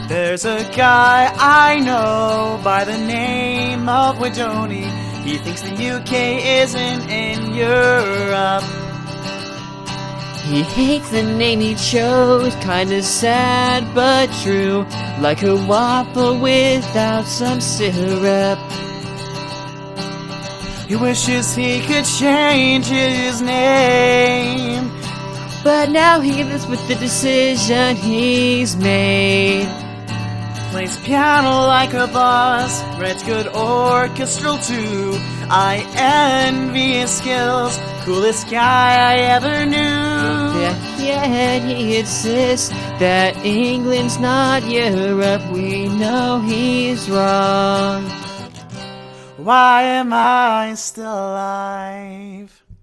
There's a guy I know by the name of Widoni. He thinks the UK isn't in Europe. He hates the name he chose, kinda sad but true, like a waffle without some syrup. He wishes he could change his name, but now he lives with the decision he's made. Plays piano like a boss, writes good orchestral too. I envy his skills, coolest guy I ever knew. Yet he insists that England's not Europe. We know he's wrong. Why am I still alive?